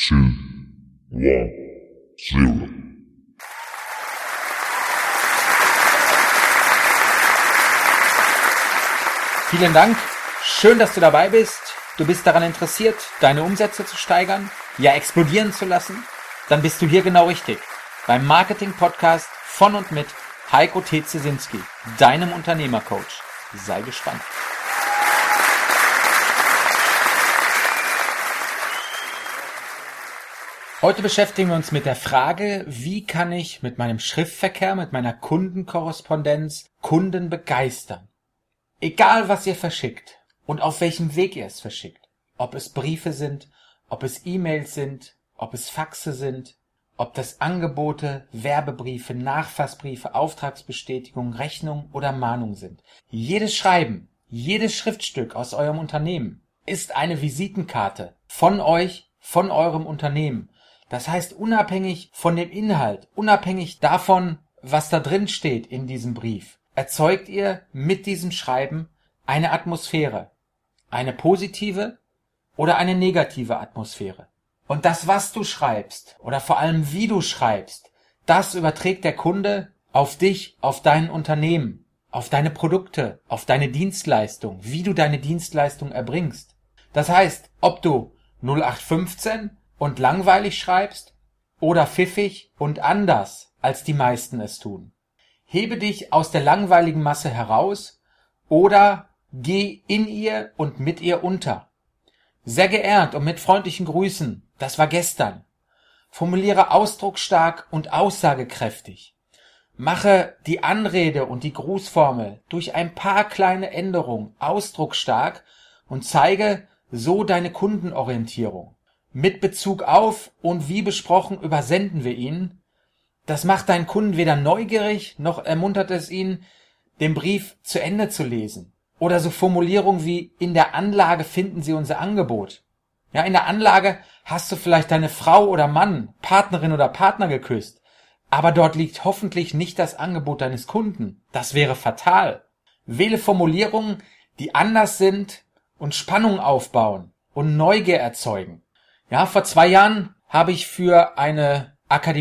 2, 1, 0. Vielen Dank. Schön, dass du dabei bist. Du bist daran interessiert, deine Umsätze zu steigern, ja explodieren zu lassen? Dann bist du hier genau richtig. Beim Marketing-Podcast von und mit Heiko T. Ciesinski, deinem Unternehmercoach. Sei gespannt. Heute beschäftigen wir uns mit der Frage, wie kann ich mit meinem Schriftverkehr, mit meiner Kundenkorrespondenz Kunden begeistern? Egal, was ihr verschickt und auf welchem Weg ihr es verschickt, ob es Briefe sind, ob es E-Mails sind, ob es Faxe sind, ob das Angebote, Werbebriefe, Nachfassbriefe, Auftragsbestätigungen, Rechnungen oder Mahnungen sind. Jedes Schreiben, jedes Schriftstück aus eurem Unternehmen ist eine Visitenkarte von euch, von eurem Unternehmen. Das heißt, unabhängig von dem Inhalt, unabhängig davon, was da drin steht in diesem Brief, erzeugt ihr mit diesem Schreiben eine Atmosphäre, eine positive oder eine negative Atmosphäre. Und das, was du schreibst oder vor allem wie du schreibst, das überträgt der Kunde auf dich, auf dein Unternehmen, auf deine Produkte, auf deine Dienstleistung, wie du deine Dienstleistung erbringst. Das heißt, ob du 0815 und langweilig schreibst oder pfiffig und anders, als die meisten es tun. Hebe dich aus der langweiligen Masse heraus oder geh in ihr und mit ihr unter. Sehr geehrt und mit freundlichen Grüßen, das war gestern. Formuliere ausdrucksstark und aussagekräftig. Mache die Anrede und die Grußformel durch ein paar kleine Änderungen ausdrucksstark und zeige so deine Kundenorientierung. Mit Bezug auf und wie besprochen übersenden wir ihn. Das macht deinen Kunden weder neugierig, noch ermuntert es ihn, den Brief zu Ende zu lesen. Oder so Formulierungen wie, in der Anlage finden Sie unser Angebot. Ja, in der Anlage hast du vielleicht deine Frau oder Mann, Partnerin oder Partner geküsst. Aber dort liegt hoffentlich nicht das Angebot deines Kunden. Das wäre fatal. Wähle Formulierungen, die anders sind und Spannung aufbauen und Neugier erzeugen. Ja, vor 2 Jahren habe ich für eine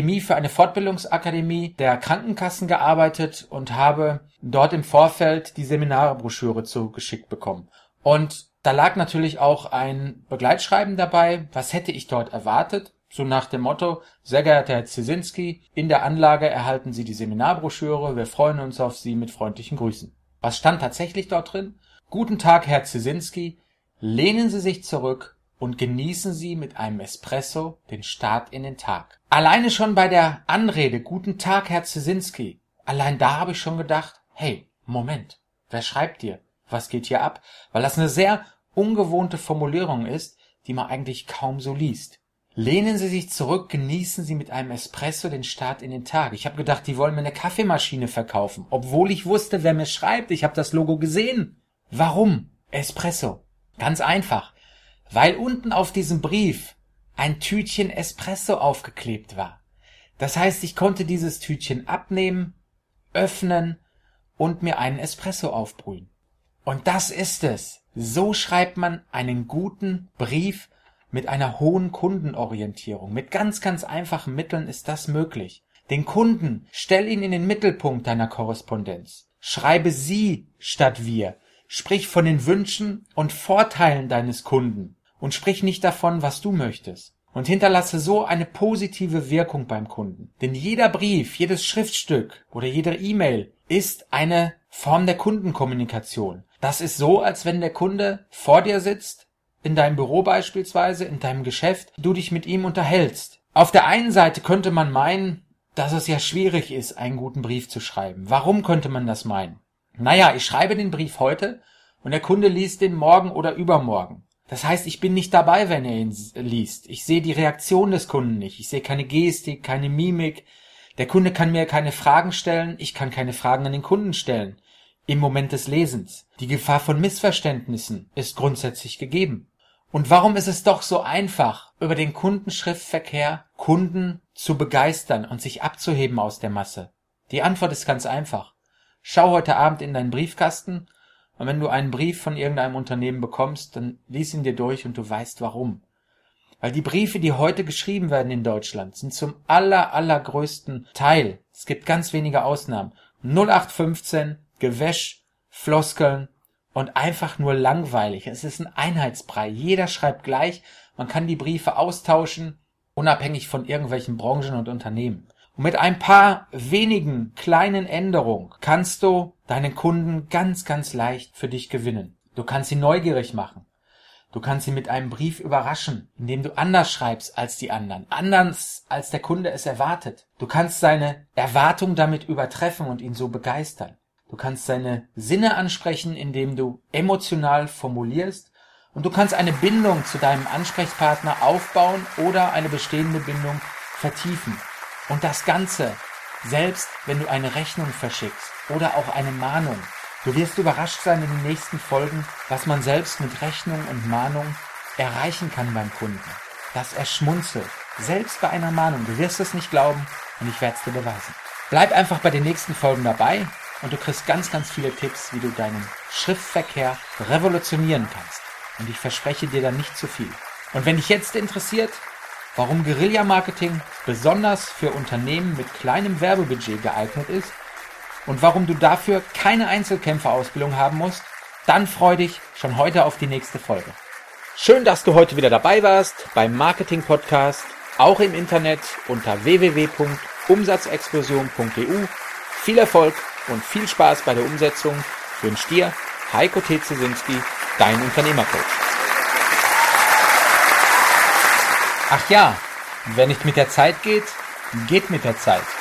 Fortbildungsakademie der Krankenkassen gearbeitet und habe dort im Vorfeld die Seminarbroschüre zugeschickt bekommen. Und da lag natürlich auch ein Begleitschreiben dabei. Was hätte ich dort erwartet? So nach dem Motto, sehr geehrter Herr Ciesinski, in der Anlage erhalten Sie die Seminarbroschüre. Wir freuen uns auf Sie mit freundlichen Grüßen. Was stand tatsächlich dort drin? Guten Tag, Herr Ciesinski. Lehnen Sie sich zurück und genießen Sie mit einem Espresso den Start in den Tag. Alleine schon bei der Anrede, guten Tag, Herr Ciesinski, allein da habe ich schon gedacht, hey, Moment, wer schreibt dir? Was geht hier ab? Weil das eine sehr ungewohnte Formulierung ist, die man eigentlich kaum so liest. Lehnen Sie sich zurück, genießen Sie mit einem Espresso den Start in den Tag. Ich habe gedacht, die wollen mir eine Kaffeemaschine verkaufen, obwohl ich wusste, wer mir schreibt. Ich habe das Logo gesehen. Warum? Espresso. Ganz einfach. Weil unten auf diesem Brief ein Tütchen Espresso aufgeklebt war. Das heißt, ich konnte dieses Tütchen abnehmen, öffnen und mir einen Espresso aufbrühen. Und das ist es. So schreibt man einen guten Brief mit einer hohen Kundenorientierung. Mit ganz, ganz einfachen Mitteln ist das möglich. Den Kunden, stell ihn in den Mittelpunkt deiner Korrespondenz. Schreibe Sie statt wir. Sprich von den Wünschen und Vorteilen deines Kunden. Und sprich nicht davon, was du möchtest. Und hinterlasse so eine positive Wirkung beim Kunden. Denn jeder Brief, jedes Schriftstück oder jede E-Mail ist eine Form der Kundenkommunikation. Das ist so, als wenn der Kunde vor dir sitzt, in deinem Büro beispielsweise, in deinem Geschäft, du dich mit ihm unterhältst. Auf der einen Seite könnte man meinen, dass es ja schwierig ist, einen guten Brief zu schreiben. Warum könnte man das meinen? Naja, ich schreibe den Brief heute und der Kunde liest den morgen oder übermorgen. Das heißt, ich bin nicht dabei, wenn er ihn liest. Ich sehe die Reaktion des Kunden nicht. Ich sehe keine Gestik, keine Mimik. Der Kunde kann mir keine Fragen stellen. Ich kann keine Fragen an den Kunden stellen. Im Moment des Lesens. Die Gefahr von Missverständnissen ist grundsätzlich gegeben. Und warum ist es doch so einfach, über den Kundenschriftverkehr Kunden zu begeistern und sich abzuheben aus der Masse? Die Antwort ist ganz einfach. Schau heute Abend in deinen Briefkasten. Und wenn du einen Brief von irgendeinem Unternehmen bekommst, dann lies ihn dir durch und du weißt warum. Weil die Briefe, die heute geschrieben werden in Deutschland, sind zum allergrößten Teil, es gibt ganz wenige Ausnahmen, 0815, Gewäsch, Floskeln und einfach nur langweilig. Es ist ein Einheitsbrei. Jeder schreibt gleich. Man kann die Briefe austauschen, unabhängig von irgendwelchen Branchen und Unternehmen. Und mit ein paar wenigen kleinen Änderungen kannst du deinen Kunden ganz leicht für dich gewinnen. Du kannst sie neugierig machen. Du kannst sie mit einem Brief überraschen, indem du anders schreibst als die anderen, anders als der Kunde es erwartet. Du kannst seine Erwartung damit übertreffen und ihn so begeistern. Du kannst seine Sinne ansprechen, indem du emotional formulierst, und du kannst eine Bindung zu deinem Ansprechpartner aufbauen oder eine bestehende Bindung vertiefen. Und das Ganze, selbst wenn du eine Rechnung verschickst oder auch eine Mahnung. Du wirst überrascht sein in den nächsten Folgen, was man selbst mit Rechnung und Mahnung erreichen kann beim Kunden. Das erschmunzelt, selbst bei einer Mahnung. Du wirst es nicht glauben und ich werde es dir beweisen. Bleib einfach bei den nächsten Folgen dabei und du kriegst ganz viele Tipps, wie du deinen Schriftverkehr revolutionieren kannst. Und ich verspreche dir dann nicht zu viel. Und wenn dich jetzt interessiert, warum Guerilla-Marketing besonders für Unternehmen mit kleinem Werbebudget geeignet ist und warum du dafür keine Einzelkämpferausbildung haben musst, dann freu dich schon heute auf die nächste Folge. Schön, dass du heute wieder dabei warst beim Marketing-Podcast, auch im Internet unter www.umsatzexplosion.eu. Viel Erfolg und viel Spaß bei der Umsetzung wünscht dir Heiko T. Zesinski, dein Unternehmercoach. Ach ja, wer nicht mit der Zeit geht, geht mit der Zeit.